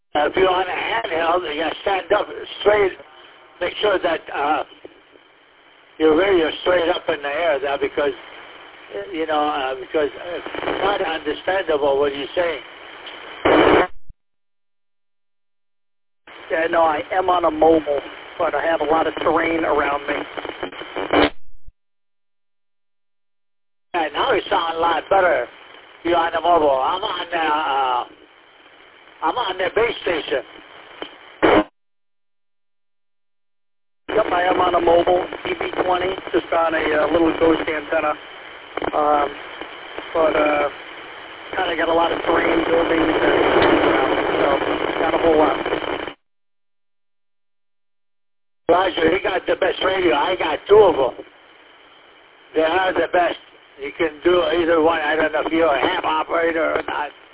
If you're on a handheld, you got to stand up straight. Make sure that your radio's straight up in the air there because, because it's not understandable what you're saying. Yeah, no, I am on a mobile, but I have a lot of terrain around me. Yeah, now you sound a lot better. You're on the mobile. I'm on the base station. Yep, I am on a mobile, DB20, just on a little ghost antenna. But kind of got a lot of terrain, buildings, and so got a whole lot. Roger, he got the best radio. I got two of them. They are the best. You can do either one. I don't know if you're a ham operator or not.